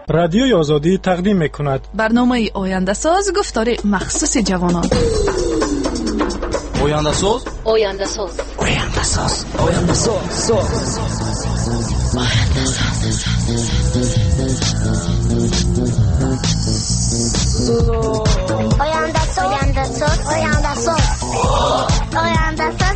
رادیوی آزادی تقدیم می‌کند. برنامه آینده ساز گفتار مخصوص جوانان. آینده ساز. آینده ساز. آینده ساز. آینده ساز. آینده ساز. آینده ساز. آینده ساز. آینده ساز.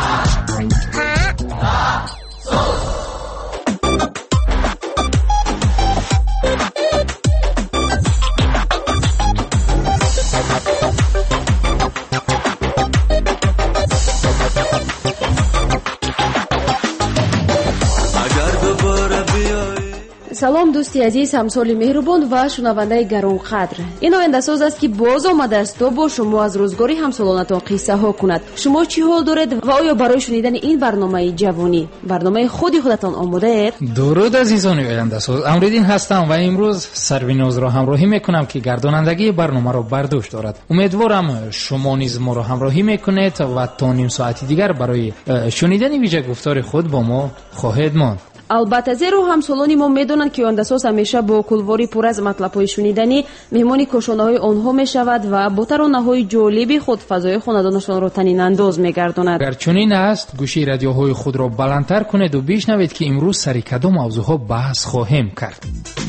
салом дӯсти азиз, ҳамсоли меҳрубон ва шунавандаи гаронқадр. ин ояндасоз аст ки боз омадааст то бо шумо аз рӯзгори ҳамсолонатон қиссаҳо кунад. шумо чӣ ҳол доред ва оё барои шунидани ин барномаи ҷавонӣ барномаи худи худатон омодаед? дуруд азизони ояндасоз, амридин ҳастам ва имрӯз Сарвинозро ҳамроҳӣ мекунам ки гардонандагии барномаро бар дӯш дорад. умедворам шумо низ моро ҳамроҳӣ мекунед ва то ним соати дигар барои шунидани виҷагуфтори худ бо мо хоҳед монд. албатта, зеро ҳамсолони мо медонанд ки ояндасоз ҳамеша бо кулвори пур аз матлабҳои шуниданӣ меҳмони кошонаҳои онҳо мешавад ва бо таронаҳои ҷолиби худ фазои хонадонашонро танинандоз мегардонад. агар чунин аст, гӯши радиоҳои худро баландтар кунеду бишнавед ки имрӯз сари кадом мавзӯъҳо баҳс хоҳем кард.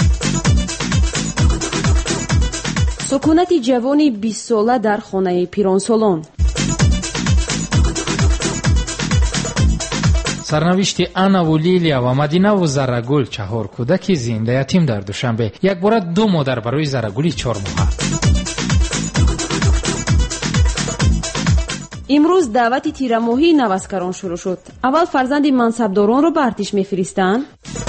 сукунати ҷавони 20 сола дар хонаи пиронсолон. сарнавишти Анаву Лилия ва Мадинаву Заррагул, 4 кӯдаки зинда ятим дар Душанбе. якбора 2 модар барои Заррагули 4 моҳа. имрӯз даъвати тирамоҳии наваскарон шурӯъ шуд. аввал фарзанди мансабдоронро ба артиш мефиристанд.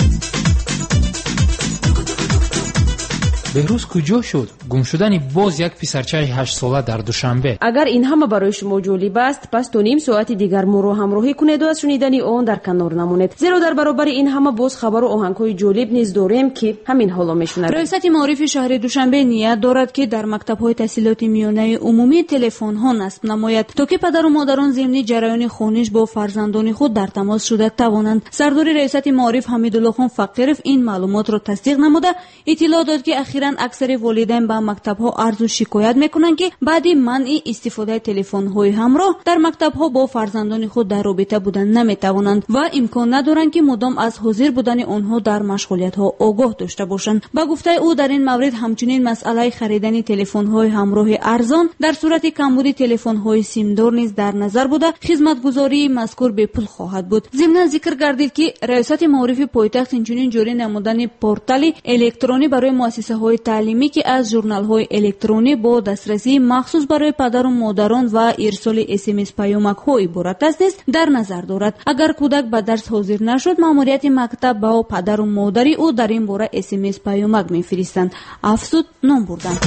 беҳрӯз куҷо шуд? гум шудани боз як писарчаи 8 сола дар Душанбе. агар ин ҳама барои шумо ҷолиб аст, пас то ним соати дигар моро ҳамроҳӣ кунеду аз шунидани он дар канор намонед. зеро дар баробари ин ҳама боз хабару оҳангҳои ҷолиб низ дорем ки ҳамин ҳоло мешунавед. раисати маорифи шаҳри Душанбе ният дорад ки дар мактабҳои таҳсилоти миёнаи умумӣ телефонҳо насб намояд, то ки падару модарон зимни ҷараёни хониш бо фарзандони худ дар тамос шуда тавонанд. сардори раисати маориф Ҳамидуллохон Фақиров ин маълумотро тасдиқ намуда иттилоъ дод ки ахиран аксари волидайн ба мактабҳо арзу шикоят мекунанд ки баъди манъи истифодаи телефонҳои ҳамроҳ дар мактабҳо бо фарзандони худ дар робита будан наметавонанд ва имкон надоранд ки мудом аз ҳозир будани онҳо дар машғулиятҳо огоҳ дошта бошанд. ба гуфтаи ӯ, дар ин маврид ҳамчунин масъалаи харидани телефонҳои ҳамроҳи арзон дар сурати камбуди телефонҳои симдор низ дар назар буда хизматгузории мазкур бепул хоҳад буд. зимнан зикр гардид ки раисати маорифи пойтахт инчунин ҷорӣ намудани портали электронӣ барои муассисаҳои таълимӣ ки аз журналҳои электронӣ бо дастрасии махсус барои падару модарон ва ирсоли SMS паёмакҳо иборат аст низ дар назар дорад. агар кӯдак ба дарс ҳозир нашуд, маъмурияти мактаб ба падару модари ӯ дар ин бора SMS паёмак мефиристанд, афзуд ном бурданд.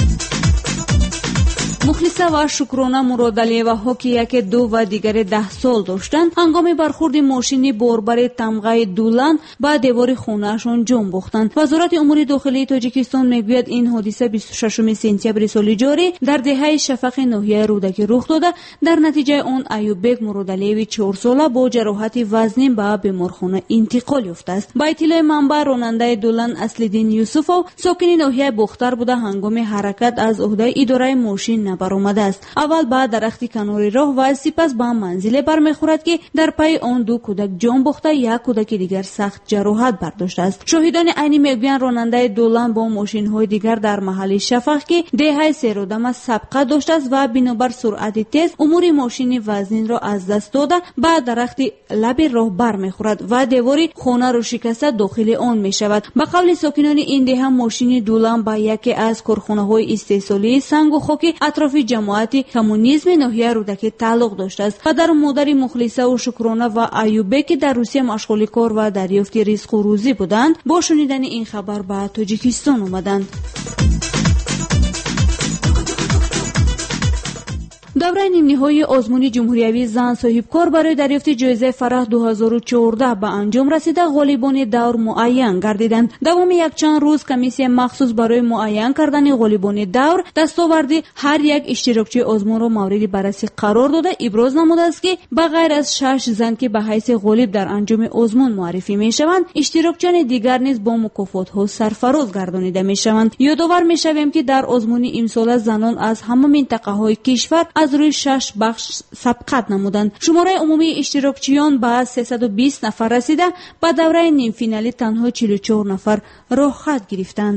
мухлиса ва шукрона Муродалиеваҳо ки яке 2 ва дигаре 10 сол доштанд, ҳангоми бархурди мошини борбари тамғаи Дулан ба девори хонаашон ҷон бохтанд. вазорати умури дохилии Тоҷикистон мегӯяд ин ҳодиса 26 сентябри соли ҷорӣ дар деҳаи Шафақи ноҳияи Рӯдакӣ рух дода, дар натиҷаи он Аюббек Муродалиеви 4 сола бо ҷароҳати вазнин ба беморхона интиқол ёфтааст. ба иттилои манбаъ, ронандаи Дулан Аслиддин Юсуфов сокини ноҳияи Бохтар буда ҳангоми ҳаракат аз уҳдаи идораи мошин баромадааст. аввал ба дарахти канори роҳ ва сипас ба манзиле бармехӯрад ки дар пайи он 2 кӯдак ҷон бохта, як кӯдаки дигар сахт ҷароҳат бардоштааст. шоҳидони айнӣ мегӯянд ронандаи Дулан бо мошинҳои дигар дар маҳалли Шафақ ки деҳаи серодама сабқа доштааст ва бинобар суръати тез умури мошини вазнинро аз даст дода ба дарахти лаби роҳ бармехӯрад ва девори хонаро шикаста дохили он мешавад. ба қавли сокинони ин деҳа, мошини Дулан ба яке аз корхонаҳои истеҳсолии сангу хоки атрофи ҷамоати коммунизми ноҳияи Рӯдакӣ тааллуқ доштааст. падару модари Мухлисаву Шукрона ва Аюббек ки дар Русия машғуликор ва дарёфти ризқу рӯзӣ буданд, бо шунидани ин хабар ба Тоҷикистон омаданд. давраи нимниҳоии озмуни ҷумҳуриявии зан соҳибкор барои дарёфти ҷоизаи фарах 2014 ба анҷом расида ғолибони давр муайян гардиданд. давоми якчанд рӯз комиссия махсус барои муайян кардани ғолибони давр дастоварди ҳар як иштирокчии озмунро мавриди баррасӣ қарор дода иброз намудааст ки ба ғайр аз 6 зан ки ба ҳайси ғолиб дар анҷоми озмун муаррифӣ мешаванд, иштирокчиёни дигар низ бо мукофотҳо сарфароз гардонида мешаванд. ёдовар мешавем ки дар озмуни имсола занон аз ҳама минтақаҳои кишвар аз рӯи 6 бахш сабқат намуданд. шумораи умумии иштирокчиён ба 320 нафар расида, ба давраи нимфиналӣ танҳо 44 нафар роҳхат гирифтанд.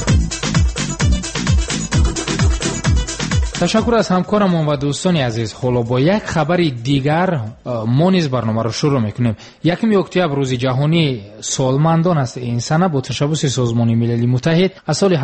ташаккур аз ҳамкорамон ва дӯстони азиз. ҳоло бо як хабари дигар мо низ барномаро шурӯъ мекунем. 1 октябр рӯзи ҷаҳонии солмандон аст. ин сана бо ташаббуси созмони милали муттаҳид аз соли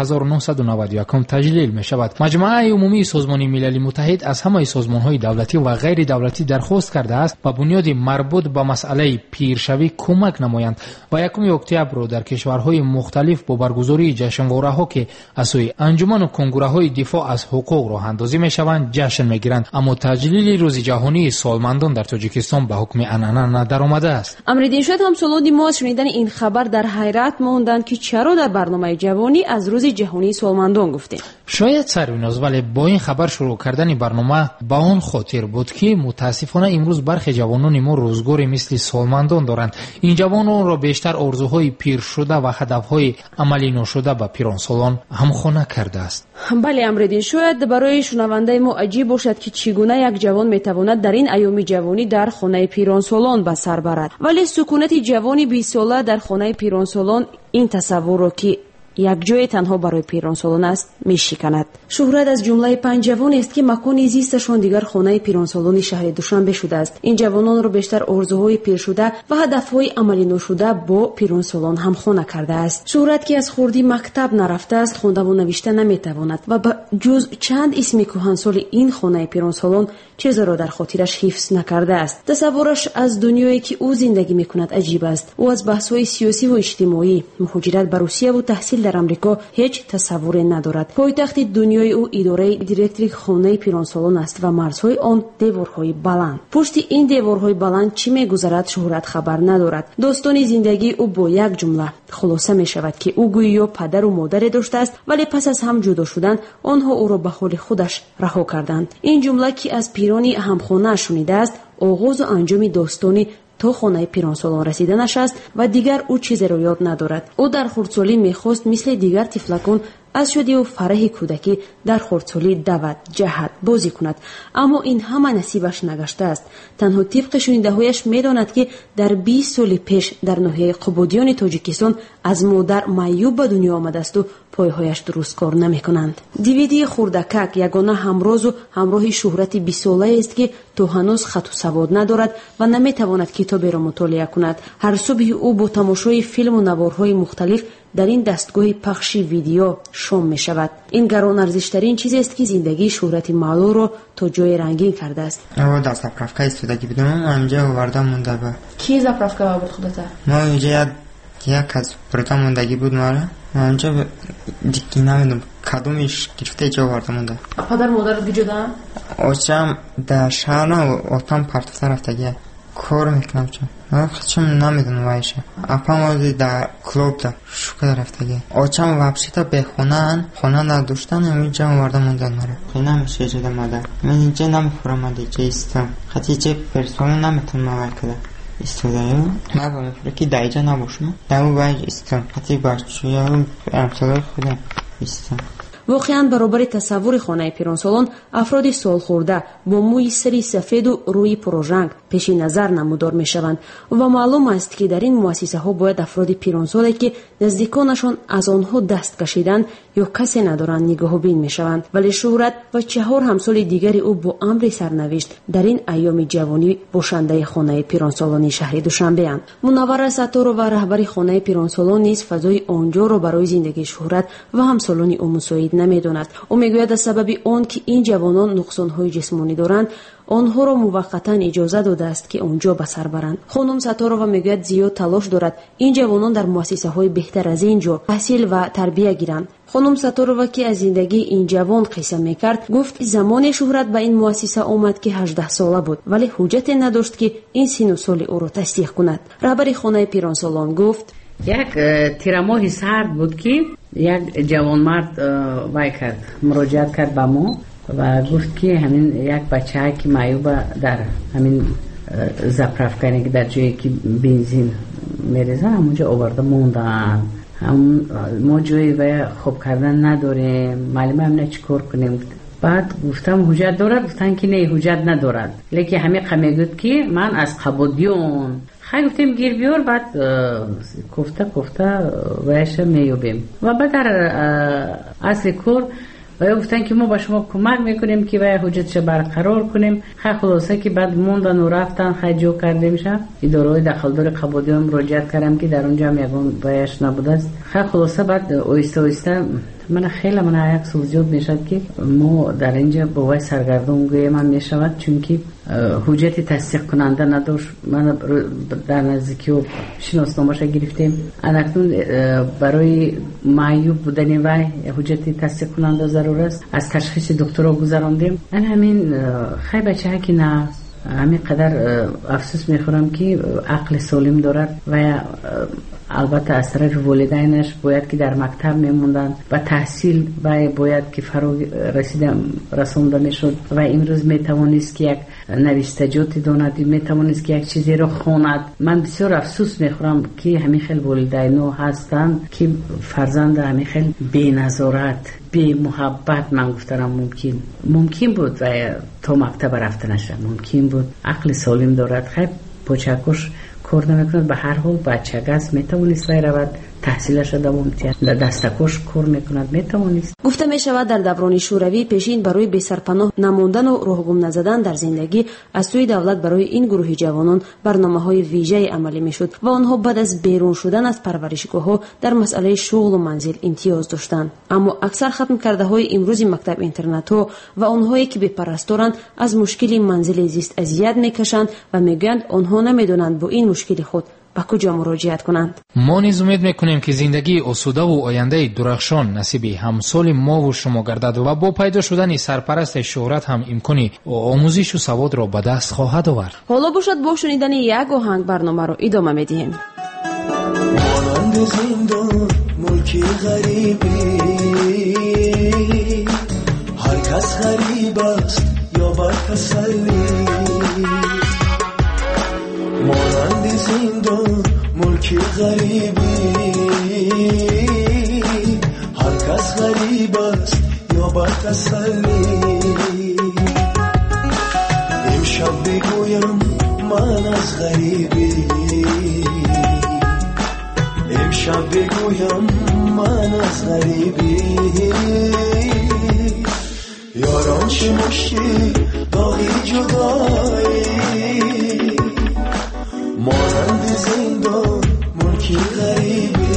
1991 таҷлил мешавад. маҷмӯаи умумии созмони милали муттаҳид аз ҳамаи созмонҳои давлатӣ ва ғайри давлатӣ дархост кардааст ба бунёди марбут ба масъалаи пиршавӣ кӯмак намоянд ва 1 октябрро дар кишварҳои мухталиф бо баргузории ҷашнвораҳо ки аз сӯи анҷуману конгураҳои дифоъ аз ҳуқуқ роҳандозӣ мешаванд ҷашн мегиранд. аммо таҷлили рӯзи ҷаҳонии солмандон дар тоҷикистон ба ҳукми анъана надаромадааст. амридин шояд ҳамсолони мо аз шунидани ин хабар дар ҳайрат монданд ки чаро дар барномаи ҷавонӣ аз рӯзи ҷаҳонии солмандон гуфтем. шояд сарвиноз, вале бо ин хабар шурӯъ кардани барнома ба он хотир буд ки мутаассифона имрӯз бархе ҷавонони мо рӯзгоре мисли солмандон доранд. ин ҷавононро бештар орзуҳои пиршуда ва ҳадафҳои амалӣ ношуда ба пиронсолон ҳамхона кардааст. бале амридин шояд барои шунавандаи мо аҷиб бошад ки чӣ гуна як ҷавон метавонад дар ин айёми ҷавонӣ дар хонаи пиронсолон ба сар барад. вале сукунати ҷавони 20 сола дар хонаи пиронсолон ин тасаввурро ки якҷое танҳо барои пиронсолон аст мешиканад. шуҳрат аз ҷумлаи 5 ҷавонест ки макони зисташон дигар хонаи пиронсолони шаҳри душанбе шудааст. ин ҷавононро бештар орзуҳои пиршуда ва ҳадафҳои амалӣ ношуда бо пиронсолон ҳамхона кардааст. шуҳрат ки аз хурдӣ мактаб нарафтааст, хондаву навишта наметавонад ва ба ҷуз чанд исми кӯҳансоли ин хонаи пиронсолон чизеро дар хотираш ҳифз накардааст. тасаввураш аз дунёе ки ӯ зиндагӣ мекунад аҷиб аст. ӯ аз баҳсҳои сиёсиву иҷтимоӣ, муҳоҷират ба русияву таҳсил дар амрико ҳеҷ тасаввуре надорад. пойтахти дунёи ӯ идораи директори хонаи пиронсолон аст ва марзҳои он деворҳои баланд. пушти ин деворҳои баланд чӣ мегузарад шуҳрат хабар надорад. достони зиндагии ӯ бо як ҷумла хулоса мешавад ки ӯ гӯё падару модаре доштааст, вале пас аз ҳам ҷудо шудан онҳо ӯро ба ҳоли худаш раҳо карданд. ин ҷумла ки аз пирони ҳамхонааш шунидааст, оғозу анҷоми достони то хонаи пиронсолон расиданаш аст ва дигар ӯ чизеро ёд надорад. ӯ дар хурдсолӣ мехост мисли дигар тифлакон аз шодиву фараҳи кӯдакӣ дар хурдсолӣ давад, ҷаҳад, бозӣ кунад. аммо ин ҳама насибаш нагаштааст. танҳо тибқи шунидаҳояш медонад ки дар 20 соли пеш дар ноҳияи қубодиёни тоҷикистон аз модар маъюб ба дунё омадасту пойҳояш дуруст кор намекунанд. дивидии хурдакак ягона ҳамрозу ҳамроҳи шуҳрати 20-солаест ки то ҳанӯз хату савод надорад ва наметавонад китоберо мутолиа кунад. ҳар субҳи ӯ бо тамошои филму наворҳои мухталиф дар ин дастгоҳи пахши видео шом мешавад. ин гаронарзиштарин чизест ки зиндагии шуҳрати маълумро то ҷои рангин кардааст. дар заправка истодагӣ будем, онҷа оварда монда ба. ки заправка буд худата? мо инҷа як аз бурда мондагӣ буд мара. онҷа дикки намедонам кадомиш гирифта ҷо оварда монда. падар модарат гиҷодаам? очам дар шаҳр отам партофта рафтагӣ кор мекунам чун чим намедонам вайша апам ози дар клубда шука рафтагӣ очам вабшита бехонан хона надоштан инҷа оварда мондан мара намеша ҷода мадар мен инҷа намехӯрам инҷа истам хати инҷа персона наметавонам вай када истодаю мава мефура ки дар инҷа набошам дар вай истам хати бачӯя амсолаи худам истам. воқеан баробари тасаввури хонаи пиронсолон афроди солхӯрда бо мӯи сари сафеду рӯи пурожанг пеши назар намудор мешаванд ва маълум аст ки дар ин муассисаҳо бояд афроди пиронсоле ки наздиконашон аз онҳо даст кашидан ё касе надоранд нигоҳубин мешаванд. вале шуҳрат ва 4 ҳамсоли дигари ӯ бо амри сарнавишт дар ин айёми ҷавонӣ бошандаи хонаи пиронсолони шаҳри душанбеанд. мунаввара сатторова раҳбари хонаи пиронсолон низ фазои онҷоро барои зиндагии шуҳрат ва ҳамсолони ӯ мусоид намедонад. ӯ мегӯяд аз сабаби он ки ин ҷавонон нуқсонҳои ҷисмонӣ доранд, онҳоро муваққатан иҷоза додааст ки онҷо ба сар баранд. хонум Саторова мегӯяд зиёд талош дорад ин ҷавонон дар муассисаҳои беҳтар аз ин ҷо таҳсил ва тарбия гиранд. хонум Саторова ки аз зиндагии ин ҷавон қисса мекард, гуфт замоне шӯҳрат ба ин муассиса омад ки 18 сола буд, вале ҳуҷҷате надошт ки ин сину соли ӯро тасдиқ кунад. раҳбари хонаи пиронсолон гуфт: як тирамоҳи сард буд ки як ҷавонмард вай кард, муроҷиат кард ба мо ва гуфт ки ҳамин як бачаҳа ки маъюба дар ҳамин заправкане ки дар ҷое ки бензин мерезан ҳамунҷо оварда мондаанд. мо ҷои вай хоб кардан надорем, маълума ҳамна чӣ кор кунем. баъд гуфтам ҳуҷҷат дорад? гуфтан ки не, ҳуҷҷат надорад, лекин ҳамиқа мегӯд ки ман аз қабодиён. хай гуфтем гир биёр, баъд кофта ваяша меёбем. ва баъд дар асли кор вая гуфтан ки мо ба шумо кӯмак мекунем ки вая ҳуҷҷатша барқарор кунем. хай хулоса ки баъд мондану рафтан, хай ҷо кардемша идораҳои дахалдори қабодиён муроҷиат кардам ки дар онҷо ҳам ягон ваяш набудааст. хай хулоса баъд оҳиста оҳиста мана хеле мана як сол зиёд мешавад ки мо дар инҷа бо вай саргардон гӯям мешавад, чунки ҳуҷҷати тасдиқ кунанда надошт. мана дар наздикиҳо шиносномаша гирифтем, анакнун барои маъюб будани вай ҳуҷҷати тасдиқ кунанда зарур аст, аз ташхиси докторо гузарондем. ҳамин хай бачаҳа ки на ҳамин қадар афсӯс мехӯрам ки ақли солим дорад ва албатта аз тарафи волидайнаш бояд ки дар мактаб мемонданд ва таҳсил вай бояд ки фаро расонда мешуд ва имрӯз метавонист ки як навистаҷоти донад, метавонист ки як чизеро хонад. ман бисёр афсӯс мехӯрам ки ҳамин хел волидайно ҳастанд ки фарзанда ҳамин хел беназорат, бемуҳаббат, ман гуфтарам мумкин буд ва то мактаба рафтанаша мумкин буд. ақли солим дорад, хай почакош кор намекунад, ба ҳар ҳол бачагас метавонист вай равад таҳсилаша давом диҳад, дастакош кор мекунад метавонист. гуфта мешавад дар даврони шӯравӣ пешин барои бесарпаноҳ намондану роҳгум назадан дар зиндагӣ аз сӯи давлат барои ин гурӯҳи ҷавонон барномаҳои вижаи амалӣ мешуд ва онҳо баъд аз берун шудан аз парваришгоҳҳо дар масъалаи шуғлу манзил имтиёз доштанд. аммо аксар хатмкардаҳои имрӯзи мактаб-интернатҳо ва онҳое ки бепарасторанд аз мушкили манзили зист азият мекашанд ва мегӯянд онҳо намедонанд бо ин мушкили худ ба куҷо муроҷиат кунанд. мо низ умед мекунем ки зиндагии осудаву ояндаи дурахшон насиби ҳамсоли мову шумо гардад ва бо пайдо шудани сарпарасти шӯҳрат ҳам имкони омӯзишу саводро ба даст хоҳад овард. ҳоло бошад бо шунидани як оҳанг барномаро идома медиҳем. مانند زندان ملکی غریبی هر کس غریب است یا بر تسلی مانند زندان ملکی غریبی هر کس غریب است یا بر تسلی امشب بگویم من از غریبی امشب بگویم من از غریبی یاران چه مشتی داغی جدایی مانند زندان ملکی غریبی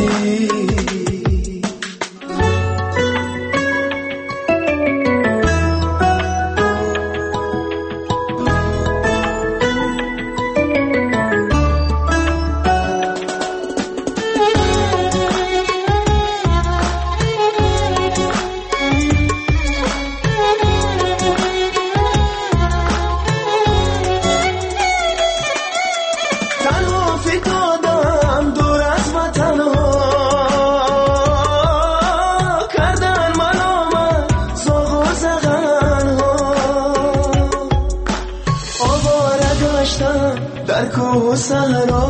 در کوه و صحرا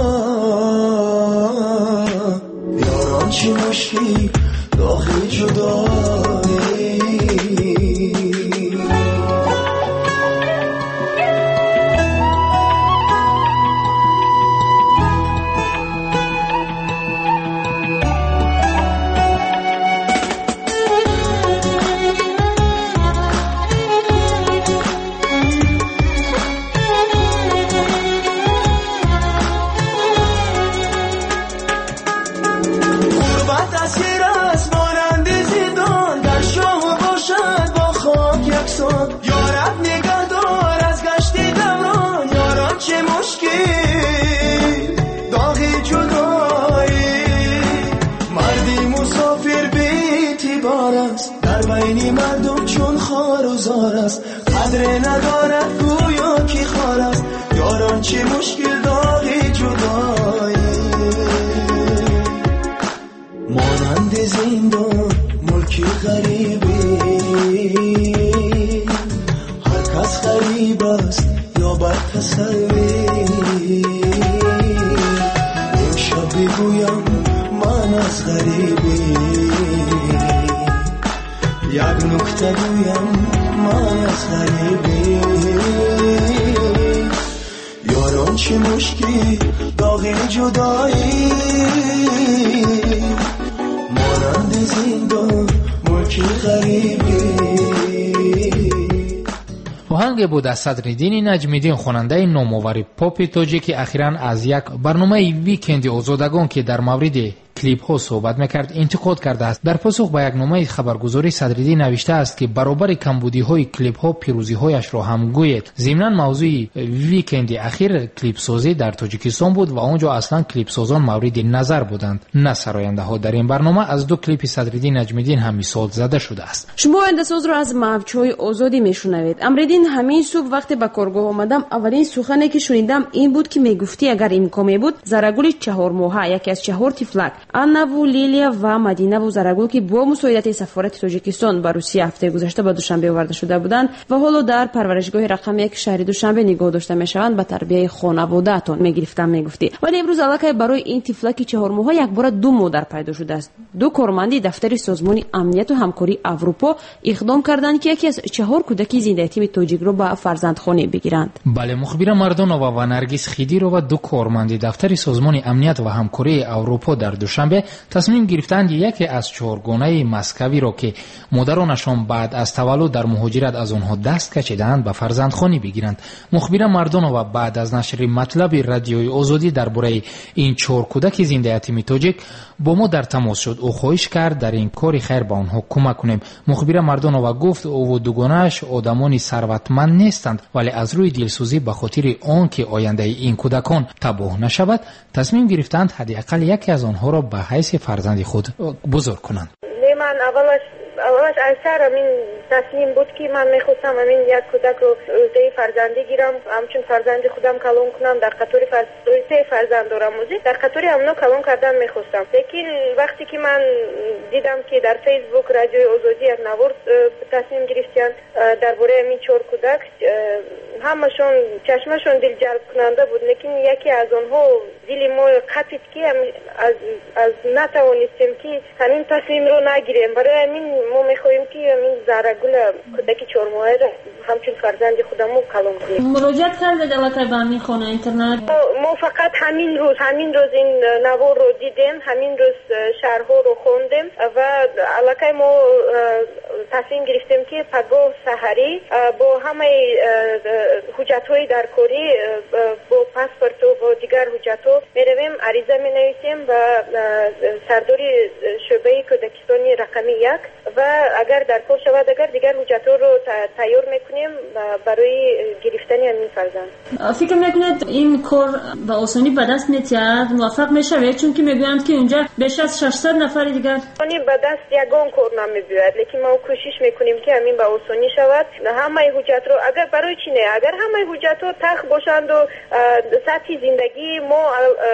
یاران چی مشکی داخل جدایی غربت اسیر است مانند زندان در بین مردم چون خار و زار است، قدر ندارد گویا کی خار است. یاران چه مشکل داری جدایی، مانند زندان ملکی غریبی، هر کس غریب است یا بر تسلی. امشب بگویم من از غریبی، یک نکته گویم من از غریبی. یاران چه مشکی داغی جدایی، مانند زندان ملکی غریبی. آهنگ بود از صدرالدین نجمیدین، خواننده نامآور پاپ تاجیک، اخیراً از یک برنامه ویکند آزادگان که در مورد کلیپ ها صحبت میکرد انتقاد کرده است. در پاسخ به یک نامه خبرگزاری صدرالدین نوشته است که برابر کمبودی های کلیپ ها پیروزی هایش را هم گوید. ضمناً موضوع ویکند اخیر کلیپ سازی در تاجیکستان بود و آنجا اصلا کلیپ سازان مورد نظر بودند نه سراینده ها. در این برنامه از دو کلیپ صدرالدین نجمیدین هم مثال زده شده است. شما اندساز را از موجهای آزادی میشنوید. امریدین همین صبح وقتی به کارگاه آمدم اولین سخنی که شنیدم این بود که میگفتی اگر امکان بود زرگل 4 ماهه یکی از 4 طفلک آنا و لیلیا و مدینه و زرگل که با مساعدت سفارت تاجیکستان به روسیه هفته گذشته به دوشنبه آورده شده بودند و حالا در پرورشگاه رقم 1 شهر دوشنبه نگاه داشته میشوند به تربیت خانواده‌تان میگرفتم میگفتی. ولی امروز علاقه برای این طفلک 4 ماهه یک بار 2 مادر پیدا شده است. 2 کارمندی دفتر سازمان امنیت و همکاری اروپا اقدام کردند که یکی از 4 کودک زنده یتیم تاجیک را به فرزندخانه بگیرند. بله، مخبر مردانووا و نرگس خیدی و 2 کارمند دفتر سازمان امنیت و همکاری اروپا در دوشنبه تصمیم گرفتند یکی از 4 گونه مسکوی را که مادرانشان بعد از تولد در مهاجرت از آنها دست کشیدند به فرزندخانه بگیرند. مخبر مردانووا بعد از نشر مطلب رادیوی آزادی درباره این 4 کودک زنده یتیم تاجیک با ما در تماس شد. او خواهش کرد در این کار خیر به آنها کمک کنیم. مخبر مردانووا گفت او و 2 گونه‌اش آدمان ثروتمند نیستند، ولی از روی دلسوزی به خاطر آنکه آینده این کودکان تباه نشود تصمیم گرفتند حداقل یکی از آنها را به حیث فرزند خود بزرگ کنند. من اولش از سر این تصمیم بود که من میخواستم همین یک کودک رو عهده فرزندی گیرم، همچون فرزند خودم کلون کنم. در قطار 3 فرزند دارم، در قطار همونو کلون کردن میخواستم. لیکن وقتی که من دیدم که در فیسبوک رادیوی آزادی یک نوار تصمیم گرفتن درباره همین 4 کودک، همشون چشمشون دل جلب کننده بود. لیکن یکی از اونها دل ما قطعید که از نتوانستیم که همین تصمیم رو نگیریم. برای همین ما میخواهیم که همین زرگل کودک 4 ماهه همچون فرزند خودمو کلون کنیم. مراجعه کردید علاقه به همین خانه اینترنت؟ ما فقط همین روز این نوار رو دیدیم، همین روز شرحو رو خوندیم و علاقه ما تصمیم گرفتیم که پگاه سحری با همه حجت‌های درکاری با پاسپورت و دیگر حجت‌ها میرویم عریضه مینویسیم و سرداری شعبه کودکستانی رقم 1 و اگر در کار شود اگر دیگر حجت‌ها رو تیار میکنیم برای گرفتن همین فرزند. فکر میکنید این کار به آسانی به دست میاد، موفق میشه؟ چون که میگویند که اونجا بیش از 600 نفر دیگر به دست یگان کار نمیاد، لیکن ما کوشش میکنیم که همین به آسانی شود. همه حجت رو اگر برای چی نه، اگر همه حجت رو تخ باشند و سطح زندگی ما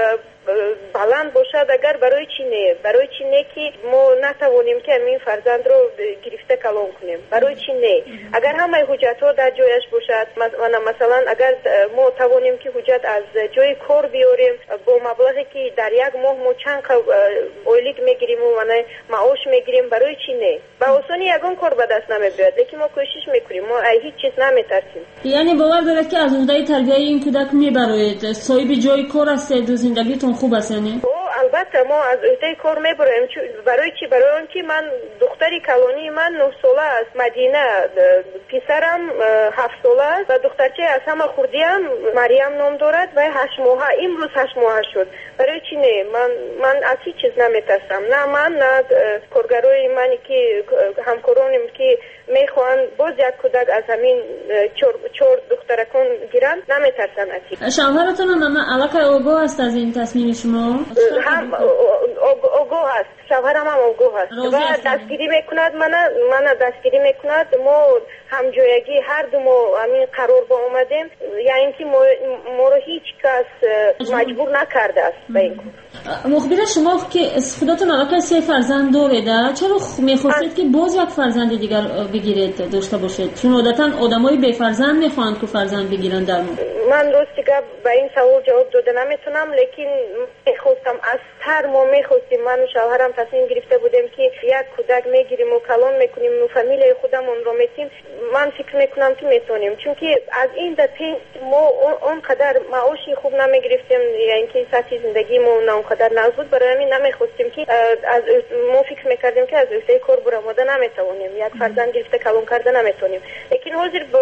بلند باشد، اگر برای چی نه که ما نتوانیم که همین فرزند رو گرفته کلون کنیم؟ برای چی نه؟ اگر همه حجت ها در جایش باشد، مثلا اگر ما توانیم که حجت از جای کار بیاریم با مبلغی که در یک ماه ما چند اولیگ میگیریم و معاش میگیریم، برای چی نه؟ با آسانی یگان کار به دست نمیاد، لیکن ما کوشش میکنیم، ما هیچ چیز نمیترسیم. یعنی باور دارید که از عهده تربیت این کودک میبرید، صاحب جای کار هستید و زندگیتون خوب است؟ یعنی البته ما از عهده کار میبریم. برای چی؟ برای آنکه من دختری کلانی من 9 ساله است، مدینه پسرم 7 ساله است و دخترچه از همه خوردی هم مریم نام دارد و 8 ماهه، امروز 8 ماهه شد. برای چی نه؟ من از هیچ چیز نمیترسم، نه من نه کارگرای منی که همکارانم که میخوان باز یک کودک از همین 4 دخترکان گیرن، نمیترسن از. شوهرتون هم علاقه آگاه است از این تصمیم شما؟ هم آگاه است. شوهرم هم آگاه است و دستگیری میکند من دستگیری میکند ما همجایگی هر دو ما همین قرار با اومدیم یعنی اینکه ما رو هیچ کس مجبور نکرده است به این مخبر شما که خودتون الان 3 فرزند دارید چرا میخواستید که باز یک فرزند دیگر بگیرید داشته باشید چون عادتا آدمای بی فرزند میخوان که فرزند بگیرن در من راست دیگه به این سوال جواب داده نمیتونم لیکن میخواستم از تر ما میخواستیم من و شوهرم تصمیم گرفته بودیم که یک کودک میگیریم و کلان میکنیم و فامیل خودمون رو میتیم من فکر میکنم که میتونیم چون که از این دفعه ما اونقدر معاشی خوب نمیگرفتیم یعنی که سطح زندگی ما اونقدر نزد برای همین نمیخواستیم که از ما فکر میکردیم که از عهده کار برآمده نمیتونیم یک فرزند گرفته کلان کرده نمیتونیم لیکن حاضر با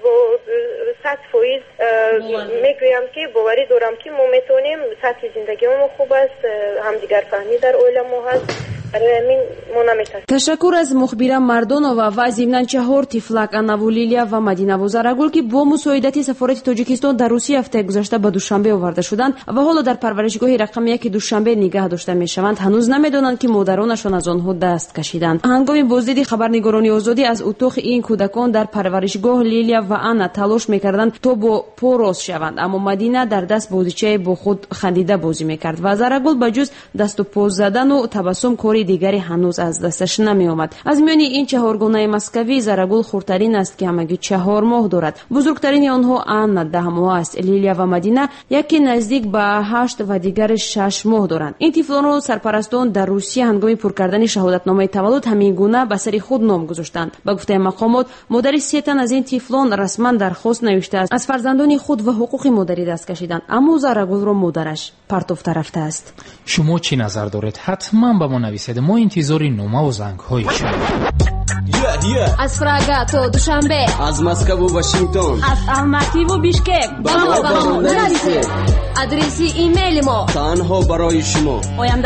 100% میگویم که باوری دارم که ما میتونیم سطح زندگی ما خوب است همدیگر فهمی در اویل ما هست ташаккур аз мухбира мардонова ва зимнан 4 тифлак анаву лилия ва мадинаву зарагул ки бо мусоидати сафорати тоҷикистон дар русия ҳафтаи гузашта ба душанбе оварда шуданд ва ҳоло дар парваришгоҳи рақами 1 душанбе нигаҳ дошта мешаванд ҳанӯз намедонанд ки модаронашон аз онҳо даст кашиданд ҳангоми боздиди хабарнигорони озодӣ аз утоқи ин кӯдакон дар парваришгоҳ лилия ва анна талош мекарданд то бо по рост шаванд аммо мадина дар даст бозичае бо худ хандида бозӣ мекард ва зарагул ба ҷуз дасту по задану табассум кори дигаре ҳанӯз аз дасташ намеомад аз миёни ин 4 гунаи маскавӣ зарагул хурдтарин аст ки ҳамагӣ 4 моҳ дорад бузургтарини онҳо анна 10 моҳ аст лилия ва мадина яке наздик ба 8 ва дигаре 6 моҳ доранд ин тифлонро сарпарастон дар русия ҳангоми пур кардани шаҳодатномаи таваллуд ҳамин гуна ба сари худ ном гузоштанд ба гуфтаи мақомот модари 3 тан аз ин тифлон расман дархост навиштааст аз фарзандони худ ва ҳуқуқи модарӣ даст кашиданд аммо зарагулро модараш партофта рафтааст шумо чӣ назар доред ҳатман ба мо нависед мо интизори номаву зангҳои шумо аз Прага то Душанбе аз Москву Вашингтон аз Алмативу Бишкек ба мо нависед адреси имейли мо танҳо барои шумо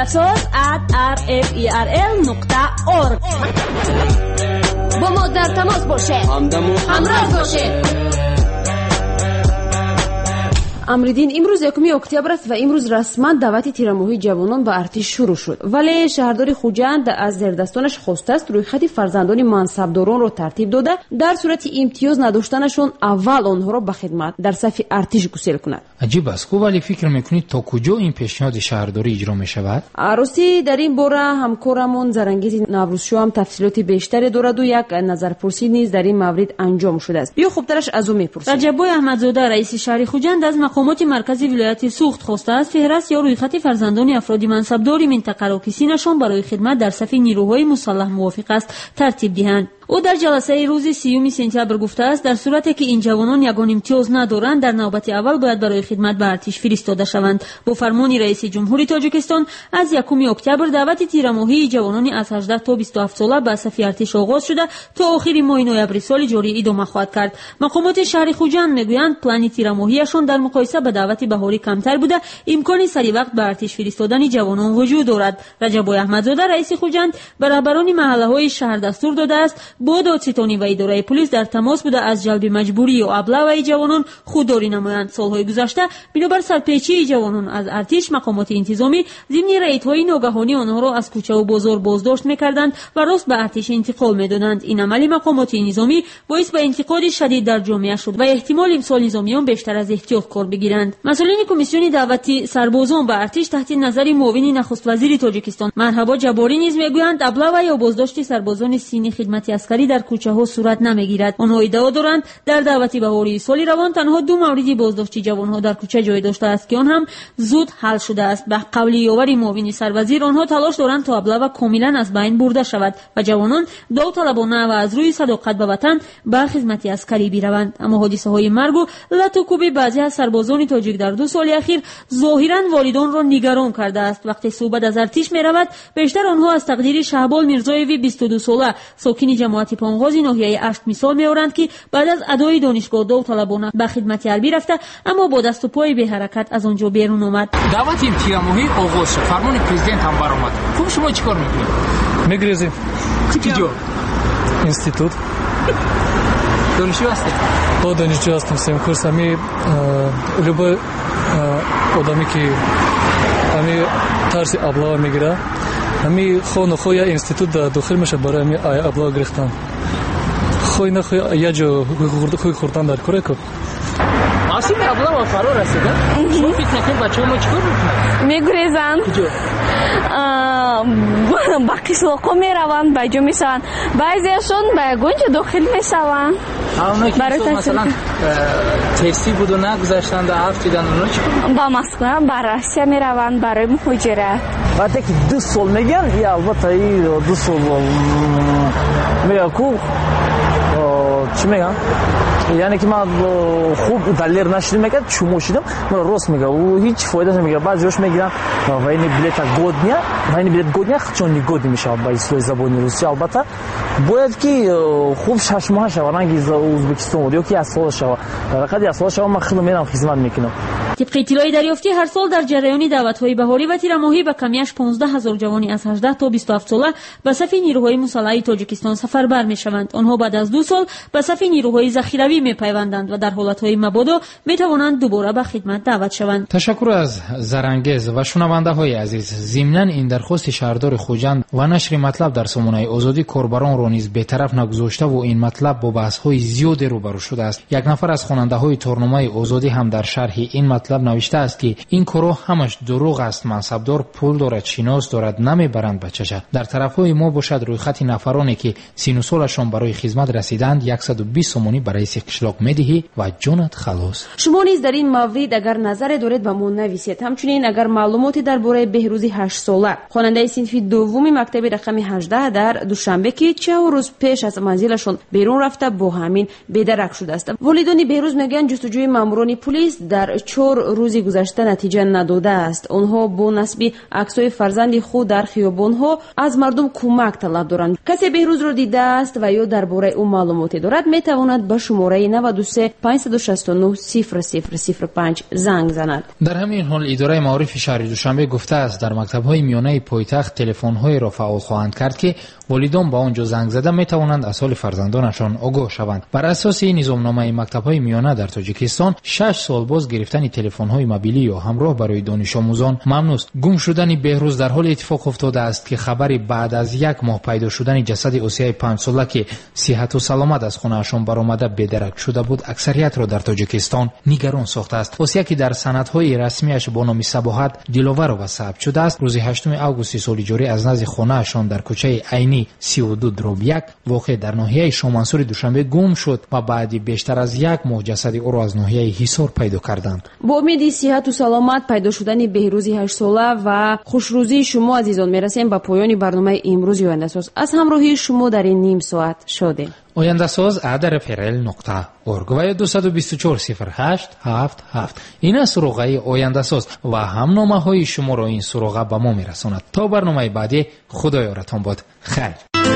oyamdasoz@rferl.org бо мо дар тамос бошед ҳамроҳ бошед амридин имрӯз 1 октябр аст ва имрӯз расман даъвати тирамоҳии ҷавонон ба артиш шурӯъ шуд вале шаҳрдори хуҷанд аз зердастонаш хостааст рӯйхати фарзандони мансабдоронро тартиб дода дар сурати имтиёз надоштанашон аввал онҳоро ба хидмат дар сафи артиш гусел кунад аҷиб аст ку вале фикр мекунед то куҷо ин пешниҳоди шаҳрдорӣ иҷро мешавад рости дар ин бора ҳамкорамон зарангези наврӯзшо ҳам тафсилоти бештаре дораду як назарпурсӣ низ дар ин маврид анҷом шудааст биё хубтараш аз ӯ мепурсем раҷаббой аҳмадзода раиси шаҳри хуҷанд аз мақомоти маркази вилояти суғд хостааст феҳраст ё рӯйхати фарзандони афроди мансабдори минтақаро ки синашон барои хидмат дар сафи нирӯҳои мусаллаҳ мувофиқ аст тартиб диҳанд ӯ дар ҷаласаи рӯзи 30 сентябр гуфтааст дар сурате ки ин ҷавонон ягон имтиёз надоранд дар навбати аввал бояд барои хидмат ба артиш фиристода шаванд бо фармони раиси ҷумҳури тоҷикистон аз 1 октябр даъвати тирамоҳии ҷавонони аз 18 то 27 сола ба сафи артиш оғоз шуда то охири моҳи ноябри соли ҷорӣ идома хоҳад кард мақомоти шаҳри хуҷанд мегӯянд плани тирамоҳияшон дар муқоиса ба даъвати баҳорӣ камтар буда имкони саривақт ба артиш фиристодани ҷавонон вуҷуд дорад раҷаббой аҳмадзода раиси хуҷанд ба раҳбарони маҳаллаҳои шаҳр дастур додааст бо додситонӣ ва идораи пулис дар тамос буда аз ҷалби маҷбурӣ ё аблаваи ҷавонон худдорӣ намоянд солҳои гузашта бинобар сарпечии ҷавонон аз артиш мақомоти интизомӣ зимни рейдҳои ногаҳонӣ онҳоро аз кӯчаву бозор боздошт мекарданд ва рост ба артиш интиқол медоданд ин амали мақомоти низомӣ боис ба интиқоди шадид дар ҷомеа шуд ва эҳтимол имсол низомиён бештар аз эҳтиёт кор бигиранд масъулини комиссиони даъвати сарбозон ба артиш таҳти назари муовини нахуствазири тоҷикистон марҳабо ҷаборӣ низ мегӯянд аблава ё боздошти сарбозони синни хидмати аскарӣ дар кӯчаҳо сурат намегирад онҳо иддао доранд дар даъвати баҳории соли равон танҳо 2 мавриди боздоштии ҷавонҳо дар кӯча ҷой доштааст ки он ҳам зуд ҳал шудааст ба қавли ёвари муовини сарвазир онҳо талош доранд то аблава комилан аз байн бурда шавад ва ҷавонон довталабона ва аз рӯи садоқат ба ватан ба хизмати аскарӣ бираванд аммо ҳодисаҳои маргу латукуби баъзе аз сарбозони тоҷик дар 2 соли ахир зоҳиран волидонро нигарон кардааст вақте суҳбат аз артиш меравад бештар онҳо аз тақдири шаҳбол мирзоеви 22 сола сокини ҷамоати понғози ноҳияи Ашт мисол меоранд ки баъд аз адои донишгоҳ довталабона ба хидмати ҳарбӣ рафта аммо бо дасту пои беҳаракат аз он ҷо берун омад даъвати тирамоҳӣ оғоз шуд фармони президент ҳам баромад хуб шумо чӣ кор мекунед мегрезем чӣ ҷо институт донишҷӯ ҳастед донишҷӯ ҳастам сем курс ами любой одаме ки ами тарси аблава мегира همی خوی اینستیتوت داخل میشه برای همی ابلاغ گرفتن. خوی نخوی یه جا خوی خوردن در کره که آسیب ابلاغ فرار رسیده؟ شما فکر نکنید بچه ها ما چیکار میکنن؟ میگریزن. کجا؟ با قسلقو میروند به جا میسوند. بعضیشون به گنج داخل میسوند. اونا که مثلا ترسی بود و نگذاشتن در عرف دیدن اونا چیکار؟ با مسکن به روسیه میروند برای مهاجرت. وقتی که 2 سال میگن یا البته این 2 سال میگه کو چی میگن؟ یعنی که من خوب دلیر نشدیم میگه چومو شدم من راست میگه و هیچ فایده نمیگه بعد جوش میگیرن و این بلیت گودنیا و این بلیت گودنیا خچونی گودی میشه با اصطلاح زبانی روسی البته باید که خوب 6 ماه شود رنگ ازبکستان بود یا که از سال شود فقط از سال شود من خیلی میرم خدمت میکنم. طبق اطلاع دریافتی هر سال در جریان دعوت‌های بهاری و تیر ماهی به کمیش 15000 جوانی از 18 تا 27 ساله به صف نیروهای مسلح تاجیکستان سفربر میشوند. آنها بعد از 2 سال به صف نیروهای ذخیروی میپیوندند و در حالت‌های مبادا میتوانند دوباره به خدمت دعوت شوند. تشکر از زرنگز و شنونده‌های عزیز. ضمناً این درخواست شهردار خوجند و نشر مطلب در سامانه آزادی کاربران را نیز بی‌طرف نگذاشته و این مطلب با بحث‌های زیاد روبرو شده است. یک نفر از خواننده‌های تورنمه آزادی هم در شرح این مطلب نوشته است که این کارو همش دروغ است. منصبدار پول دارد، شناس دارد، نمیبرند بچه‌ها. در طرف‌های ما باشد رویخط نفرانی که سین و سالشان برای خدمت رسیدند 120 سومانی برای قشلاق میدهی و جونت خلاص. شما نیز در این مورد اگر نظر دارید با ما نویسید. همچنین اگر معلوماتی درباره بهروزی 8 ساله خواننده صنف دوم مکتب رقم 18 در دوشنبه که 4 روز پیش از منزلشان بیرون رفته با همین بدرک شده است. والدین بهروز میگن جستجوی ماموران پلیس در 4 روزی گذشته نتیجه نداده است. آنها با نسبی عکسای فرزند خود در خیابان‌ها از مردم کمک طلب دارند. کسی بهروز را دیده است و یا درباره او معلوماتی دارد میتواند به شماره 93 569 0005 زنگ زند. در همین حال اداره معارف شهر دوشنبه گفته است در مکتب‌های میانه پایتخت تلفن‌های را فعال خواهند کرد که والدین با آنجا زنگ زده میتوانند از حال فرزندانشان آگاه شوند. بر اساس نظامنامه مکتب‌های میانه در تاجیکستان 6 سال باز گرفتن تلفن‌های موبیلی یا همراه برای دانش آموزان ممنوع است. گم شدن بهروز در حال اتفاق افتاده است که خبری بعد از 1 ماه پیدا شدن جسد اوسیای 5 ساله که صحت و سلامت از خانه‌شان برآمده بدرک شده بود اکثریت را در تاجیکستان نگران ساخته است. اوسیا که در سندهای رسمیش با نام صباحت دلاور و ثبت شده است روز 8 آگوست سال جاری از نزد خانه‌شان در کوچه عینی 32/1 واقع در ناحیه شامنصور دوشنبه گم شد و بعد بیشتر از 1 ماه جسد او را از ناحیه حصار پیدا کردند. با امید صحت و سلامت پیدا شدن بهروزی 8 ساله و خوشروزی شما عزیزان میرسیم به پایان برنامه امروز آینده‌ساز. از همراهی شما در این نیم ساعت شادیم. آینده‌ساز @frl.org و 2240877 این است سروغه آینده‌ساز و هم نامه‌های شما را این سروغه به ما میرساند. تا برنامه بعدی خدا یارتان باد. خیر.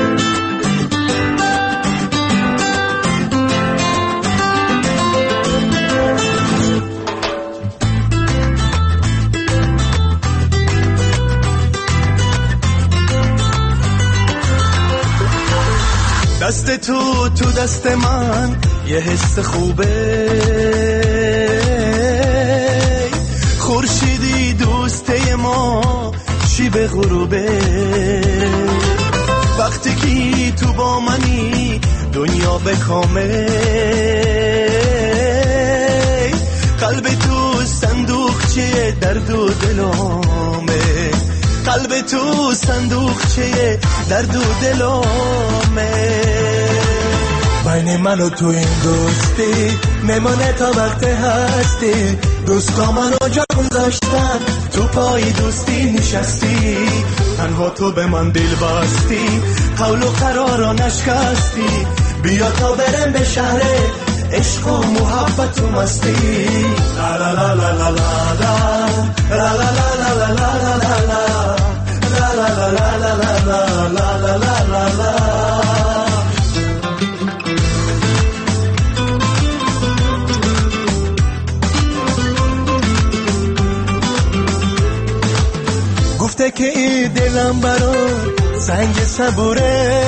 دست تو دست من یه حس خوبه خورشیدی دوسته ما چی به غروبه وقتی که تو با منی دنیا به کامه قلب تو صندوقچه درد و دلامه قلب تو صندوقچه درد و دلامه بین من و تو این دوستی میمونه تا وقت هستی دوستا منو جا گذاشتن تو پای دوستی نشستی تنها تو به من دل بستی قول و قرارا نشکستی بیا تا برم به شهر عشق و محبت و مستی لا لا لا لا لا لا لا لا لا لا لا لا لا گفته که این دلم برات سنگ صبوره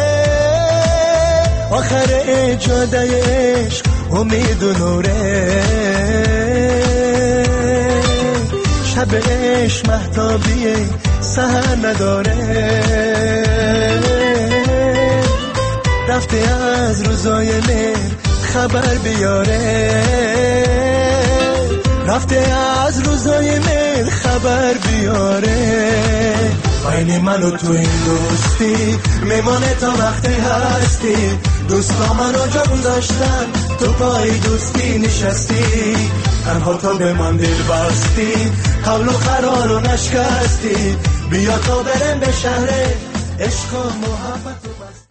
آخر اجاده عشق امید و نوره شب عشق مهتابیه سحر نداره. رفته از روزای مهر خبر بیاره، رفته از روزای مهر خبر بیاره. بین من و تو این دوستی میمانه تا وقتی هستی. دوستا منو جا گذاشتن، تو پای دوستی نشستی. تنها تو به من دل بستی، قول و قرار رو نشکستی. بیا تا برم به شهر عشق و محبت.